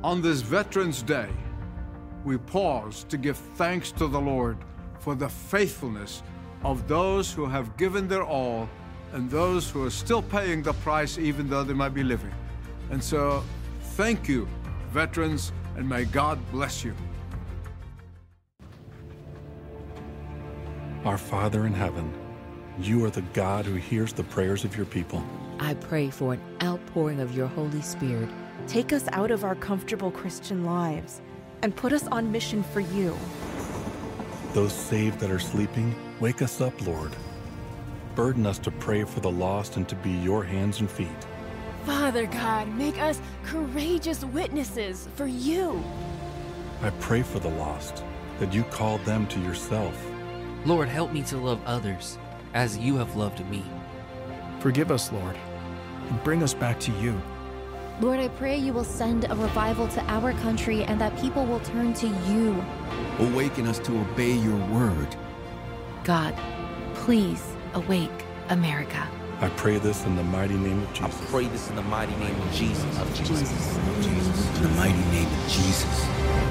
On this Veterans Day, we pause to give thanks to the Lord for the faithfulness of those who have given their all and those who are still paying the price even though they might be living. And so, thank you, veterans, and may God bless you. Our Father in heaven, you are the God who hears the prayers of your people. I pray for an outpouring of your Holy Spirit. Take us out of our comfortable Christian lives and put us on mission for you. Those saved that are sleeping, wake us up, Lord. Burden us to pray for the lost and to be your hands and feet. Father God, make us courageous witnesses for you. I pray for the lost, that you call them to yourself. Lord, help me to love others as you have loved me. Forgive us, Lord, and bring us back to you. Lord, I pray you will send a revival to our country and that people will turn to you. Awaken us to obey your word. God, please awake America. I pray this in the mighty name of Jesus. I pray this in the mighty name of Jesus. In the mighty name of Jesus.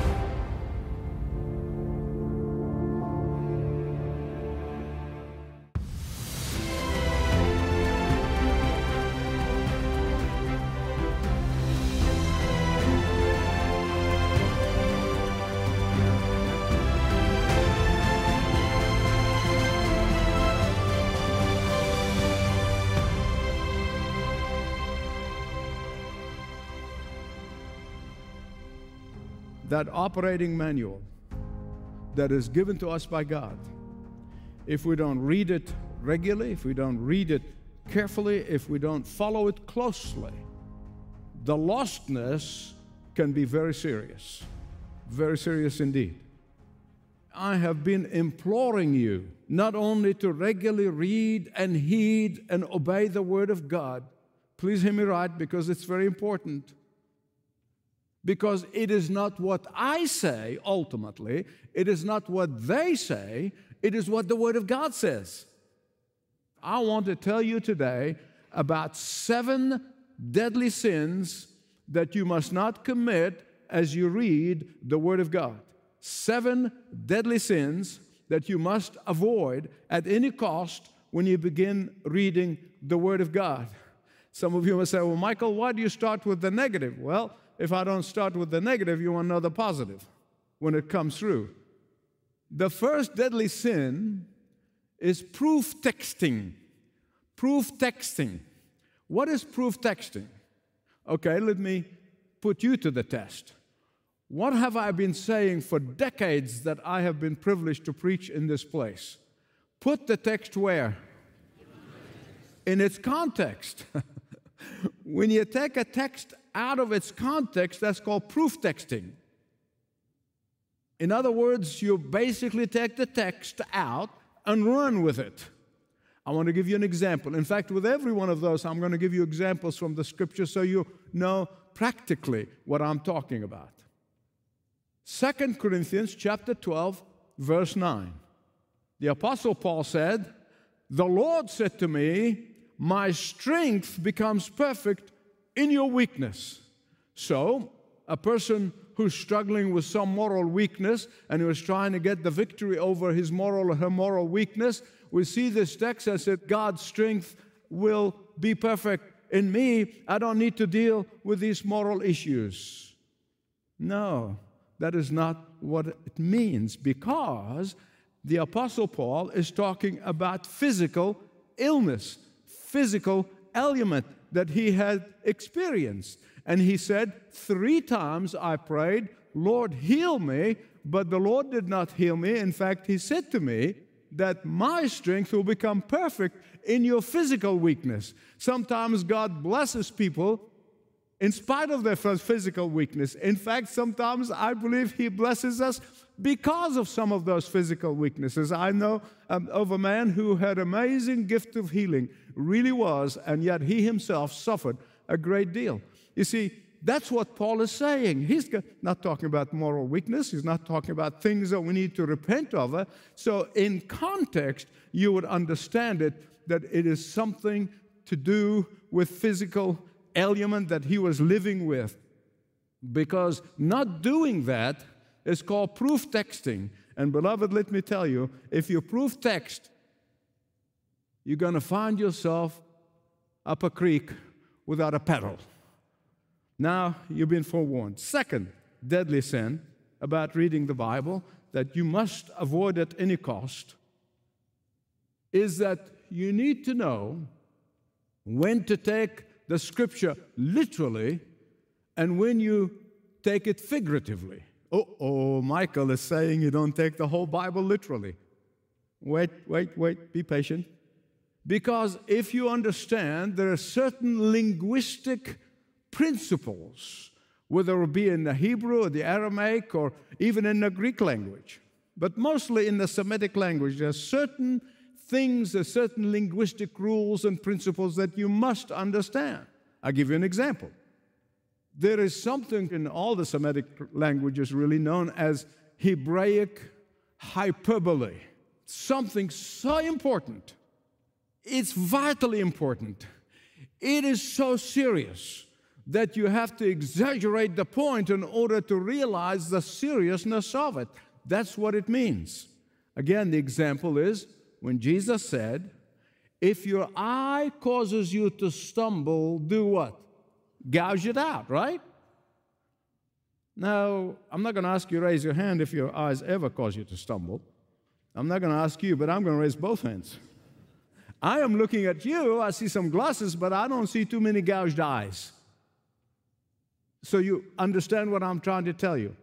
That operating manual that is given to us by God, if we don't read it regularly, if we don't read it carefully, if we don't follow it closely, the lostness can be very serious indeed. I have been imploring you not only to regularly read and heed and obey the Word of God. Please hear me right, because it's very important. Because it is not what I say, ultimately. It is not what they say. It is what the Word of God says. I want to tell you today about 7 deadly sins that you must not commit as you read the Word of God. 7 deadly sins that you must avoid at any cost when you begin reading the Word of God. Some of you will say, well, Michael, why do you start with the negative? Well, if I don't start with the negative, you want to know the positive when it comes through. The first deadly sin is proof texting. Proof texting. What is proof texting? Okay, let me put you to the test. What have I been saying for decades that I have been privileged to preach in this place? Put the text where? In its context. When you take a text out of its context, that's called proof texting. In other words, you basically take the text out and run with it. I want to give you an example. In fact, with every one of those, I'm going to give you examples from the Scripture so you know practically what I'm talking about. 2 Corinthians chapter 12, verse 9. The Apostle Paul said, "The Lord said to me, my strength becomes perfect in your weakness." So, a person who's struggling with some moral weakness and who is trying to get the victory over his moral or her moral weakness, we see this text that said, God's strength will be perfect in me. I don't need to deal with these moral issues. No, that is not what it means, because the Apostle Paul is talking about physical illness, physical ailment that he had experienced. And he said, 3 times I prayed, Lord, heal me, but the Lord did not heal me. In fact, he said to me that my strength will become perfect in your physical weakness. Sometimes God blesses people in spite of their physical weakness. In fact, sometimes I believe he blesses us because of some of those physical weaknesses. I know of a man who had amazing gift of healing, really was, and yet he himself suffered a great deal. You see, that's what Paul is saying. He's not talking about moral weakness. He's not talking about things that we need to repent of. So in context, you would understand it, that it is something to do with physical ailment that he was living with. because not doing that is called proof texting. And beloved, let me tell you, if you proof text, you're going to find yourself up a creek without a paddle. Now, you've been forewarned. Second deadly sin about reading the Bible that you must avoid at any cost is that you need to know when to take the Scripture literally and when you take it figuratively. Michael is saying you don't take the whole Bible literally. Wait, be patient. Because if you understand, there are certain linguistic principles, whether it be in the Hebrew or the Aramaic or even in the Greek language, but mostly in the Semitic language, there are certain things, there are certain linguistic rules and principles that you must understand. I'll give you an example. There is something in all the Semitic languages really known as Hebraic hyperbole, something so important. It's vitally important. It is so serious that you have to exaggerate the point in order to realize the seriousness of it. That's what it means. Again, the example is when Jesus said, if your eye causes you to stumble, do what? Gouge it out, right? Now, I'm not going to ask you to raise your hand if your eyes ever cause you to stumble. I'm not going to ask you, but I'm going to raise both hands. I am looking at you, I see some glasses, but I don't see too many gouged eyes. So you understand what I'm trying to tell you.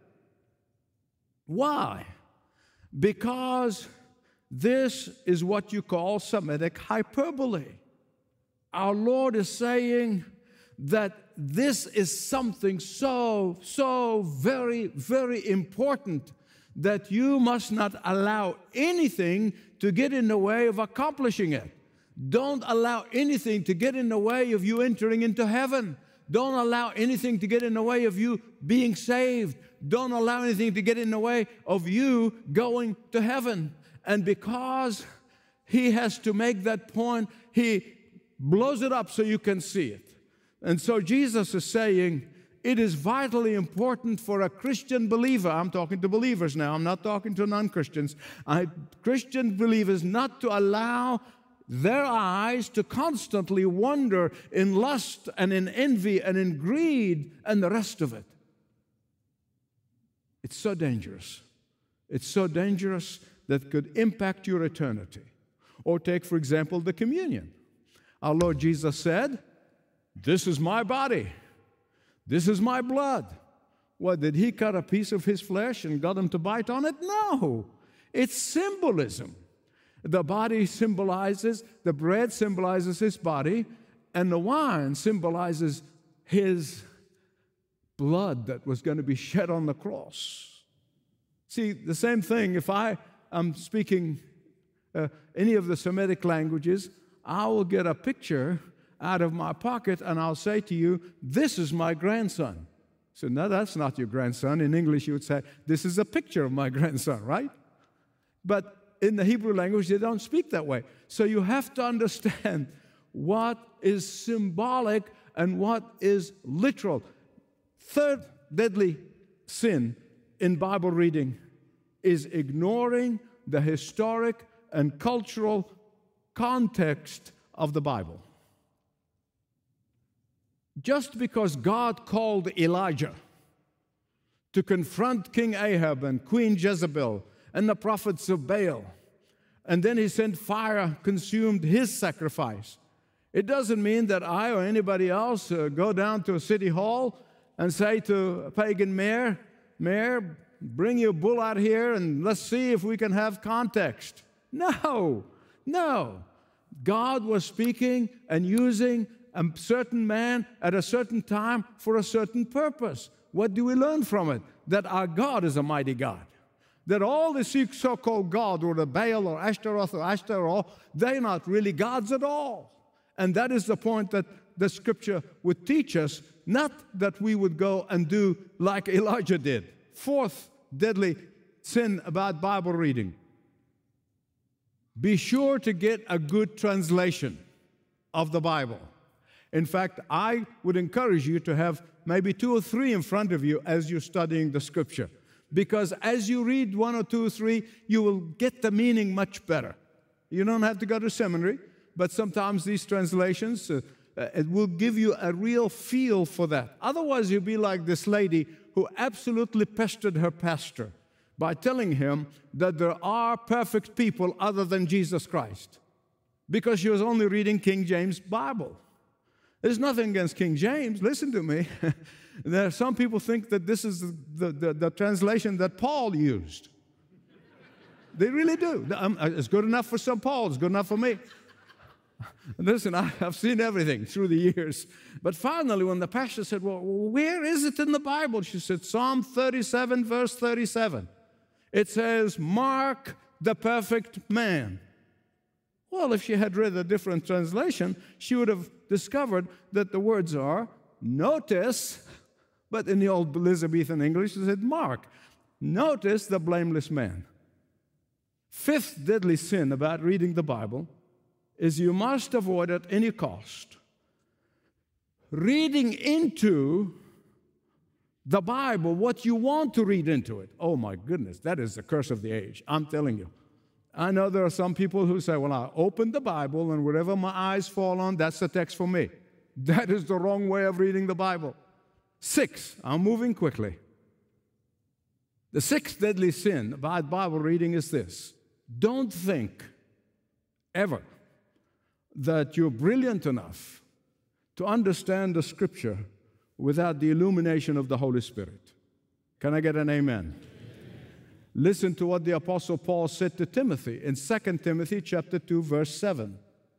Why? Because this is what you call Semitic hyperbole. Our Lord is saying that this is something so very, very important that you must not allow anything to get in the way of accomplishing it. Don't allow anything to get in the way of you entering into heaven. Don't allow anything to get in the way of you being saved. Don't allow anything to get in the way of you going to heaven. And because he has to make that point, he blows it up so you can see it. And so Jesus is saying, it is vitally important for a Christian believer, I'm talking to believers now, I'm not talking to non-Christians, Christian believers not to allow their eyes to constantly wander in lust and in envy and in greed and the rest of it. It's so dangerous. It's so dangerous that could impact your eternity. Or take, for example, the communion. Our Lord Jesus said, this is my body. This is my blood. What, did he cut a piece of his flesh and got him to bite on it? No. It's symbolism. The body symbolizes, the bread symbolizes his body, and the wine symbolizes his blood that was going to be shed on the cross. See, the same thing, if I am speaking any of the Semitic languages, I will get a picture out of my pocket and I'll say to you, this is my grandson. So, no, that's not your grandson. In English, you would say, this is a picture of my grandson, right? But in the Hebrew language, they don't speak that way. So you have to understand what is symbolic and what is literal. Third deadly sin in Bible reading is ignoring the historic and cultural context of the Bible. Just because God called Elijah to confront King Ahab and Queen Jezebel and the prophets of Baal, and then he sent fire, consumed his sacrifice, it doesn't mean that I or anybody else go down to a city hall and say to a pagan mayor, bring your bull out here and let's see if we can have context. No. God was speaking and using a certain man at a certain time for a certain purpose. What do we learn from it? That our God is a mighty God. That all the so-called God, or the Baal or Ashtaroth or Ashtaroth, they're not really gods at all. And that is the point that the Scripture would teach us, not that we would go and do like Elijah did. Fourth deadly sin about Bible reading. Be sure to get a good translation of the Bible. In fact, I would encourage you to have maybe 2 or 3 in front of you as you're studying the Scripture. Because as you read 1 or 2 or 3, you will get the meaning much better. You don't have to go to seminary, but sometimes these translations, it will give you a real feel for that. Otherwise, you'll be like this lady who absolutely pestered her pastor by telling him that there are perfect people other than Jesus Christ, because she was only reading King James Bible. There's nothing against King James. Listen to me. There are some people think that this is the translation that Paul used. They really do. It's good enough for some Paul. It's good enough for me. Listen, I've seen everything through the years. But finally, when the pastor said, well, where is it in the Bible? She said, Psalm 37, verse 37. It says, mark the perfect man. Well, if she had read a different translation, she would have discovered that the words are, notice, but in the old Elizabethan English, it said, mark. Notice the blameless man. Fifth deadly sin about reading the Bible is you must avoid at any cost reading into the Bible what you want to read into it. Oh my goodness, that is the curse of the age. I'm telling you. I know there are some people who say, well, I open the Bible and whatever my eyes fall on, that's the text for me. That is the wrong way of reading the Bible. 6, I'm moving quickly. The 6th deadly sin about Bible reading is this. Don't think ever that you're brilliant enough to understand the Scripture without the illumination of the Holy Spirit. Can I get an amen? Listen to what the Apostle Paul said to Timothy in 2 Timothy chapter 2, verse 7.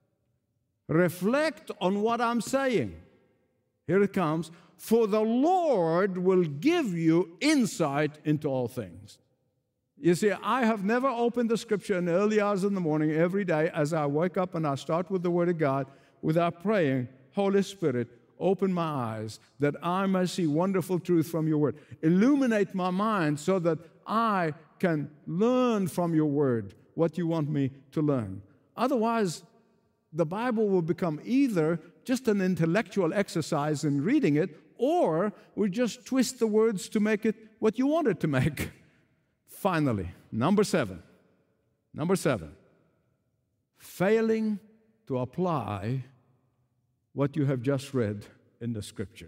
Reflect on what I'm saying. Here it comes. For the Lord will give you insight into all things. You see, I have never opened the Scripture in the early hours in the morning every day as I wake up and I start with the Word of God without praying, Holy Spirit, open my eyes that I may see wonderful truth from your Word. Illuminate my mind so that I can learn from your Word what you want me to learn. Otherwise, the Bible will become either just an intellectual exercise in reading it, or we just twist the words to make it what you want it to make. Finally, number 7, failing to apply what you have just read in the Scripture.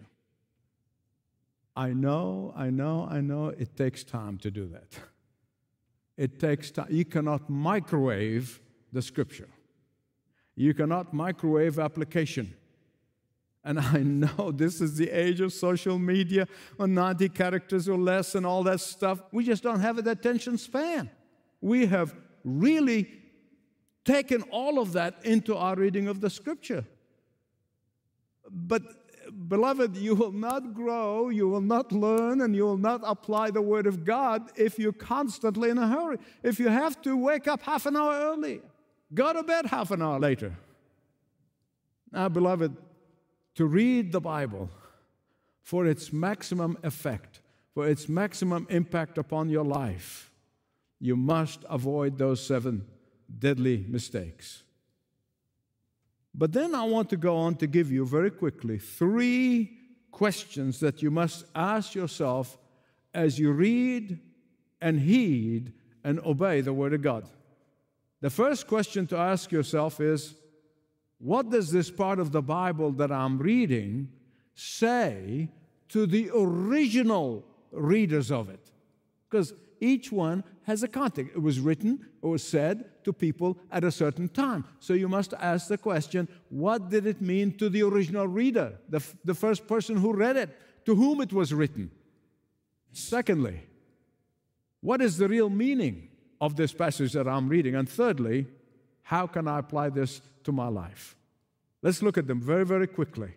I know, it takes time to do that. It takes time. You cannot microwave the Scripture. You cannot microwave application. And I know this is the age of social media, on 90 characters or less and all that stuff. We just don't have that attention span. We have really taken all of that into our reading of the Scripture. But, beloved, you will not grow, you will not learn, and you will not apply the Word of God if you're constantly in a hurry. If you have to wake up half an hour early, go to bed half an hour later. Now, beloved, to read the Bible for its maximum effect, for its maximum impact upon your life, you must avoid those 7 deadly mistakes. But then I want to go on to give you very quickly 3 questions that you must ask yourself as you read and heed and obey the Word of God. The first question to ask yourself is, what does this part of the Bible that I'm reading say to the original readers of it? Because each one has a context. It was written or said to people at a certain time. So you must ask the question, what did it mean to the original reader, the first person who read it, to whom it was written? Secondly, what is the real meaning of this passage that I'm reading? And thirdly, how can I apply this to my life? Let's look at them very, very quickly.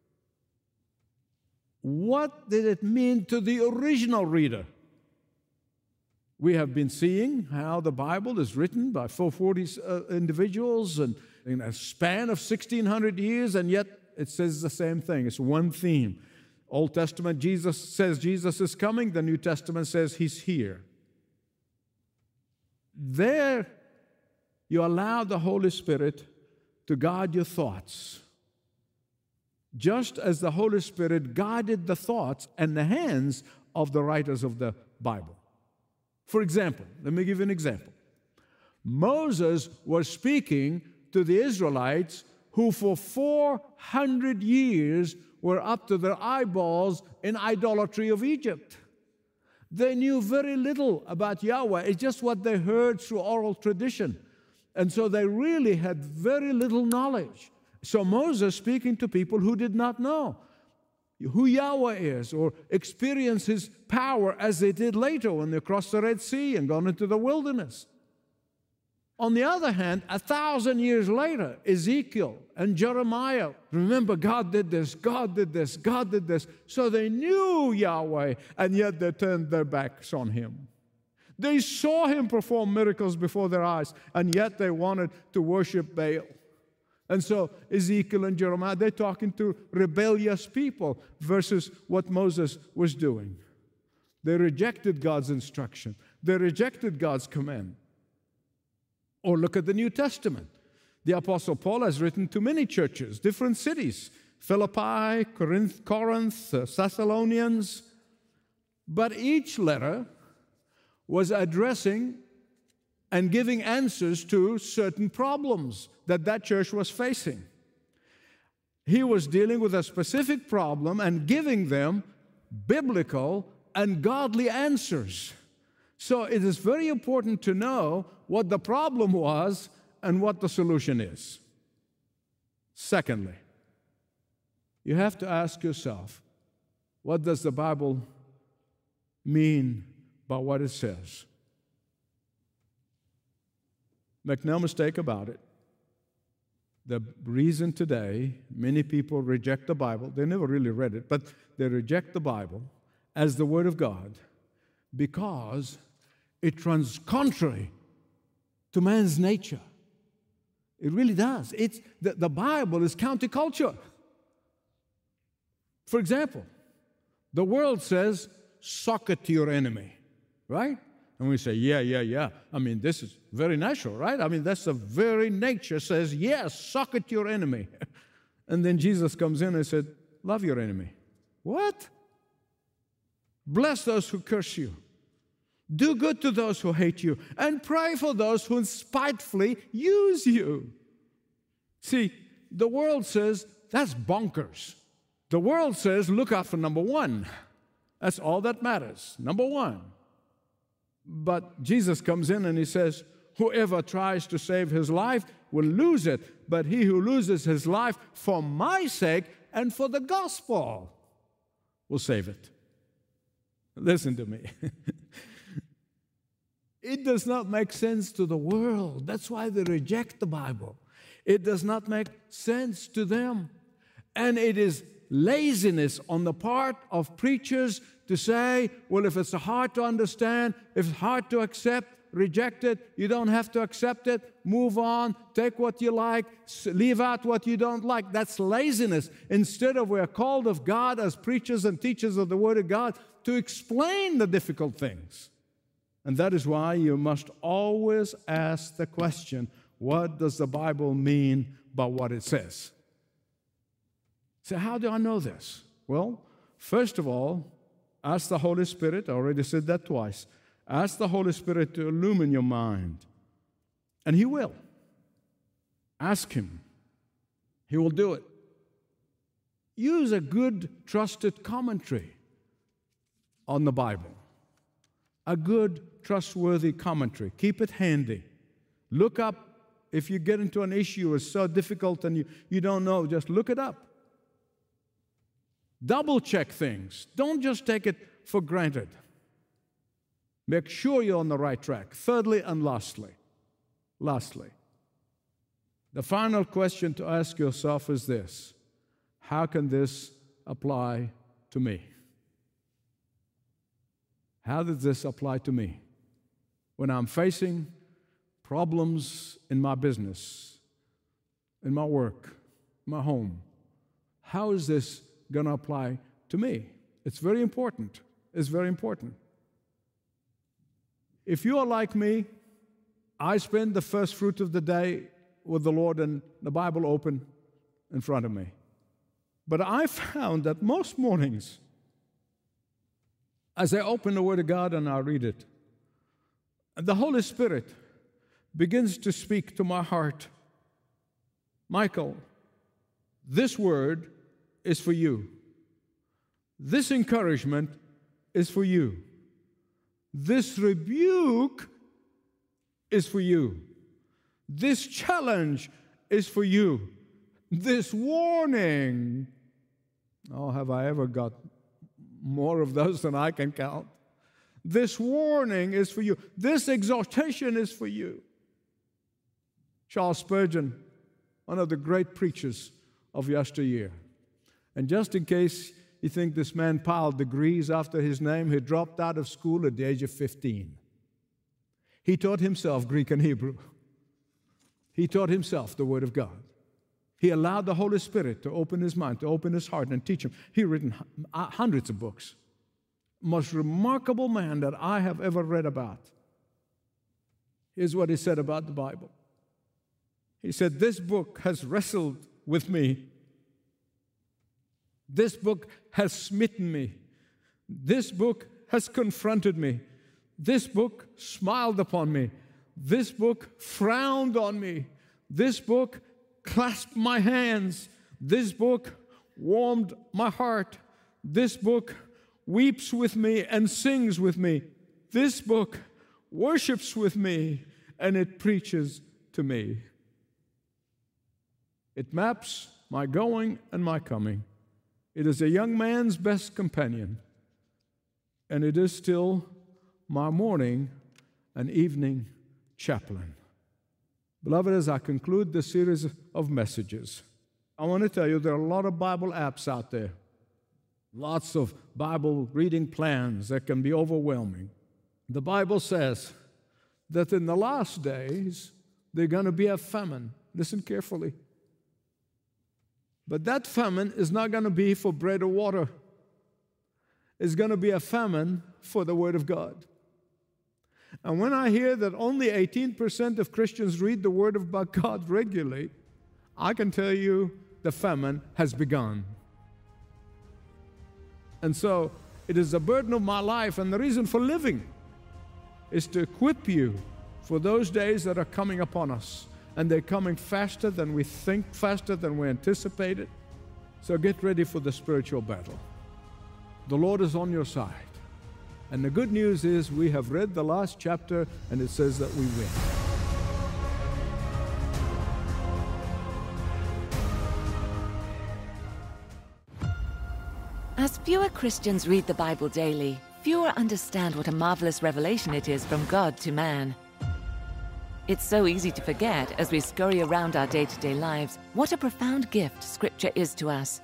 What did it mean to the original reader? We have been seeing how the Bible is written by 440 individuals and in a span of 1,600 years, and yet it says the same thing. It's one theme. Old Testament, Jesus says Jesus is coming. The New Testament says He's here. There, you allow the Holy Spirit to guide your thoughts. just as the Holy Spirit guided the thoughts and the hands of the writers of the Bible. For example, let me give you an example. Moses was speaking to the Israelites who for 400 years were up to their eyeballs in idolatry of Egypt. They knew very little about Yahweh. It's just what they heard through oral tradition. And so they really had very little knowledge. So Moses speaking to people who did not know who Yahweh is or experience His power as they did later when they crossed the Red Sea and gone into the wilderness. On the other hand, 1,000 years later, Ezekiel and Jeremiah, remember, God did this, God did this, God did this. So they knew Yahweh, and yet they turned their backs on Him. They saw Him perform miracles before their eyes, and yet they wanted to worship Baal. And so Ezekiel and Jeremiah, they're talking to rebellious people versus what Moses was doing. They rejected God's instruction. They rejected God's command. Or look at the New Testament. The Apostle Paul has written to many churches, different cities, Philippi, Corinth, Thessalonians. But each letter was addressing and giving answers to certain problems that church was facing. He was dealing with a specific problem and giving them biblical and godly answers. So it is very important to know what the problem was and what the solution is. Secondly, you have to ask yourself, what does the Bible mean by what it says? Make no mistake about it. The reason today many people reject the Bible, they never really read it, but they reject the Bible as the Word of God because it runs contrary to man's nature. It really does. The Bible is counterculture. For example, the world says, sock it to your enemy, right? And we say, yeah. I mean, this is very natural, right? I mean, that's the very nature says, yes, sock it to your enemy. And then Jesus comes in and said, love your enemy. What? Bless those who curse you. Do good to those who hate you. And pray for those who spitefully use you. See, the world says, that's bonkers. The world says, look out for number one. That's all that matters, number one. But Jesus comes in and He says, whoever tries to save his life will lose it, but he who loses his life for my sake and for the gospel will save it. Listen to me. It does not make sense to the world. That's why they reject the Bible. It does not make sense to them. And it is laziness on the part of preachers to say, well, if it's hard to understand, if it's hard to accept, reject it. You don't have to accept it. Move on. Take what you like. Leave out what you don't like. That's laziness. Instead of, we're called of God as preachers and teachers of the Word of God to explain the difficult things. And that is why you must always ask the question, what does the Bible mean by what it says? So how do I know this? Well, first of all, ask the Holy Spirit. I already said that twice. Ask the Holy Spirit to illumine your mind. And He will. Ask Him. He will do it. Use a good, trusted commentary on the Bible. A good, trustworthy commentary. Keep it handy. Look up. If you get into an issue that's so difficult and you don't know, just look it up. Double check things. Don't just take it for granted. Make sure you're on the right track. Thirdly and lastly, the final question to ask yourself is this: how can this apply to me? How does this apply to me? When I'm facing problems in my business, in my work, my home, how is this going to apply to me? It's very important. It's very important. If you are like me, I spend the first fruit of the day with the Lord and the Bible open in front of me. But I found that most mornings, as I open the Word of God and I read it, the Holy Spirit begins to speak to my heart. Michael, this word is for you. This encouragement is for you. This rebuke is for you. This challenge is for you. This warning, oh, have I ever got more of those than I can count? This warning is for you. This exhortation is for you. Charles Spurgeon, one of the great preachers of yesteryear. And just in case you think this man piled degrees after his name, he dropped out of school at the age of 15. He taught himself Greek and Hebrew. He taught himself the Word of God. He allowed the Holy Spirit to open his mind, to open his heart, and teach him. He's written hundreds of books. Most remarkable man that I have ever read about. Here's what he said about the Bible. He said, this book has wrestled with me. This book has smitten me. This book has confronted me. This book smiled upon me. This book frowned on me. This book clasped my hands. This book warmed my heart. This book weeps with me and sings with me. This book worships with me, and it preaches to me. It maps my going and my coming. It is a young man's best companion, and it is still my morning and evening chaplain. Beloved, as I conclude this series of messages, I want to tell you there are a lot of Bible apps out there. Lots of Bible reading plans that can be overwhelming. The Bible says that in the last days, there's going to be a famine. Listen carefully. But that famine is not going to be for bread or water. It's going to be a famine for the Word of God. And when I hear that only 18% of Christians read the Word of God regularly, I can tell you the famine has begun. And so it is the burden of my life, and the reason for living is to equip you for those days that are coming upon us. And they're coming faster than we think, faster than we anticipated. So get ready for the spiritual battle. The Lord is on your side. And the good news is we have read the last chapter, and it says that we win. As fewer Christians read the Bible daily, fewer understand what a marvelous revelation it is from God to man. It's so easy to forget, as we scurry around our day-to-day lives, what a profound gift Scripture is to us.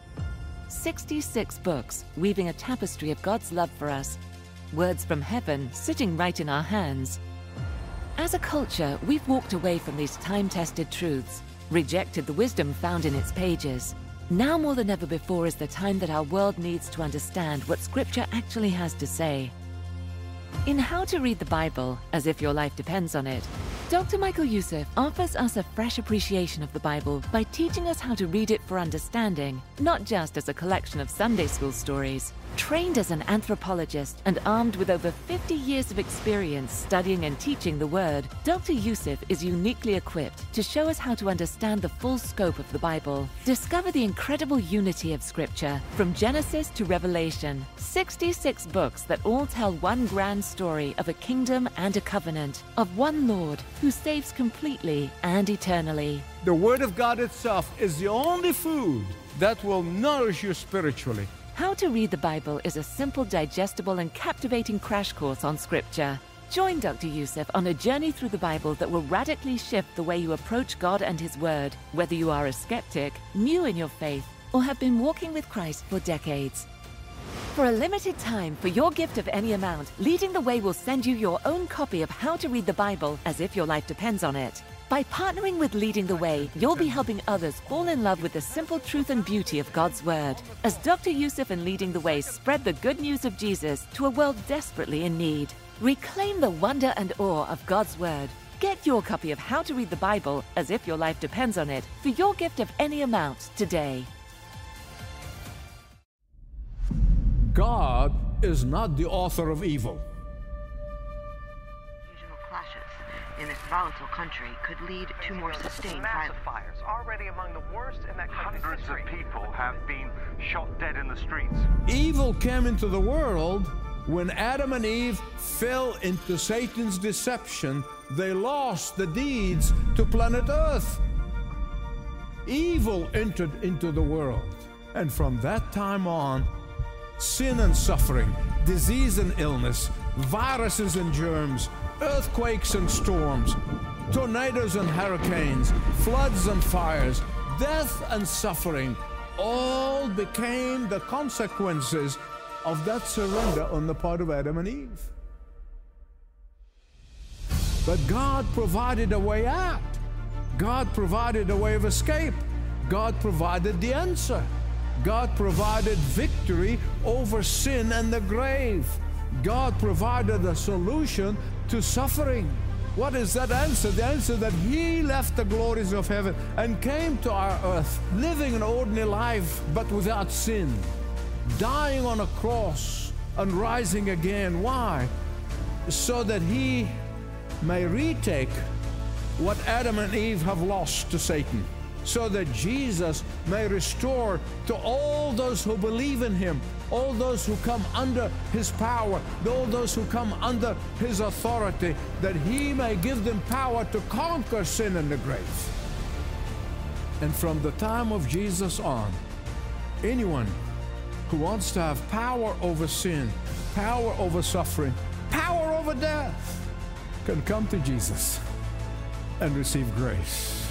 66 books weaving a tapestry of God's love for us. Words from heaven sitting right in our hands. As a culture, we've walked away from these time-tested truths, rejected the wisdom found in its pages. Now more than ever before is the time that our world needs to understand what Scripture actually has to say. In How to Read the Bible, as if your life depends on it, Dr. Michael Youssef offers us a fresh appreciation of the Bible by teaching us how to read it for understanding, not just as a collection of Sunday school stories. Trained as an anthropologist and armed with over 50 years of experience studying and teaching the Word, Dr. Youssef is uniquely equipped to show us how to understand the full scope of the Bible. Discover the incredible unity of Scripture, from Genesis to Revelation. 66 books that all tell one grand story of a kingdom and a covenant, of one Lord who saves completely and eternally. The Word of God itself is the only food that will nourish you spiritually. How to Read the Bible is a simple, digestible, and captivating crash course on Scripture. Join Dr. Youssef on a journey through the Bible that will radically shift the way you approach God and His Word, whether you are a skeptic, new in your faith, or have been walking with Christ for decades. For a limited time, for your gift of any amount, Leading the Way will send you your own copy of How to Read the Bible as if your life depends on it. By partnering with Leading the Way, you'll be helping others fall in love with the simple truth and beauty of God's Word. As Dr. Youssef and Leading the Way spread the good news of Jesus to a world desperately in need. Reclaim the wonder and awe of God's Word. Get your copy of How to Read the Bible as if your life depends on it for your gift of any amount today. God is not the author of evil. Regional clashes in this volatile country could lead to more sustained violence. Fires already among the worst in that country's history. Hundreds of people have been shot dead in the streets. Evil came into the world when Adam and Eve fell into Satan's deception. They lost the deeds to planet Earth. Evil entered into the world. And from that time on, sin and suffering, disease and illness, viruses and germs, earthquakes and storms, tornadoes and hurricanes, floods and fires, death and suffering, all became the consequences of that surrender on the part of Adam and Eve. But God provided a way out. God provided a way of escape. God provided the answer. God provided victory over sin and the grave. God provided a solution to suffering. What is that answer? The answer that He left the glories of heaven and came to our earth, living an ordinary life but without sin, dying on a cross and rising again. Why? So that He may retake what Adam and Eve have lost to Satan, so that Jesus may restore to all those who believe in Him, all those who come under His power, all those who come under His authority, that He may give them power to conquer sin and the grave. And from the time of Jesus on, anyone who wants to have power over sin, power over suffering, power over death, can come to Jesus and receive grace.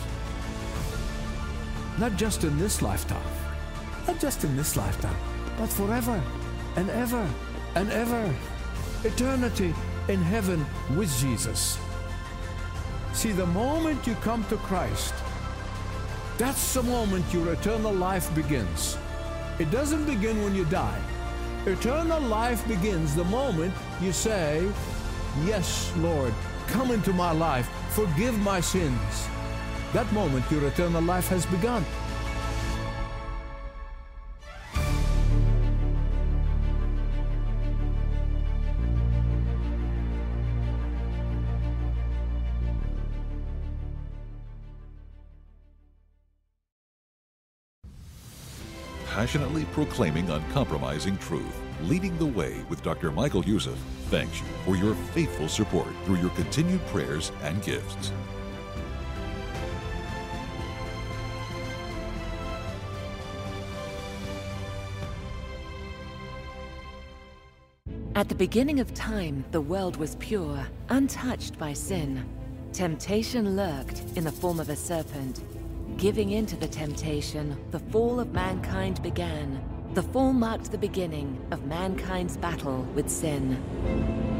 Not just in this lifetime, not just in this lifetime, but forever and ever and ever. Eternity in heaven with Jesus. See, the moment you come to Christ, that's the moment your eternal life begins. It doesn't begin when you die. Eternal life begins the moment you say, "Yes, Lord, come into my life, forgive my sins." That moment your eternal life has begun. Passionately proclaiming uncompromising truth, leading the way with Dr. Michael Youssef, thanks you for your faithful support through your continued prayers and gifts. At the beginning of time, the world was pure, untouched by sin. Temptation lurked in the form of a serpent. Giving in to the temptation, the fall of mankind began. The fall marked the beginning of mankind's battle with sin.